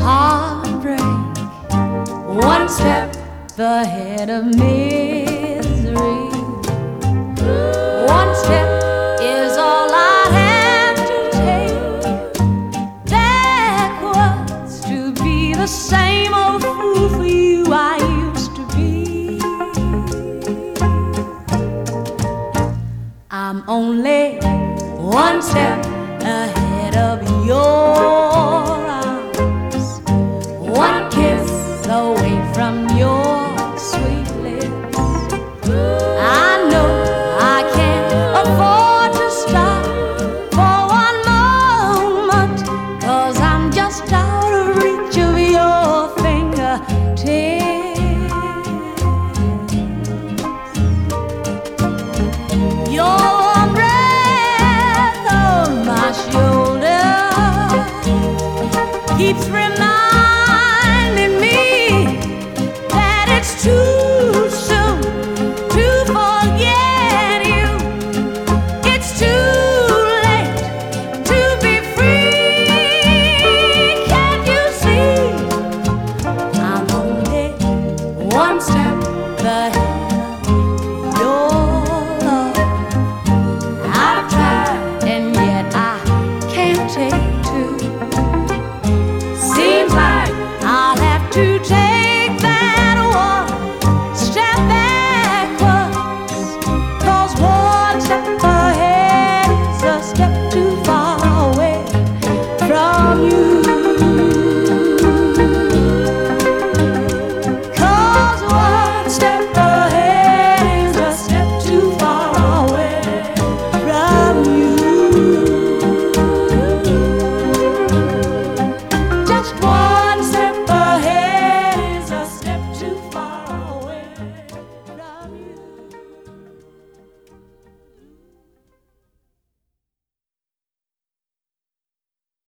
heartbreak, one step ahead of misery. One step is all I have to take backwards to be the same old fool for you I used to be. I'm only one step ahead of your arms, one kiss away from your sweet lips. I know I can't afford to stop for one moment, 'cause I'm just out of reach of your fingertips. Your warm breath on my shoulder keeps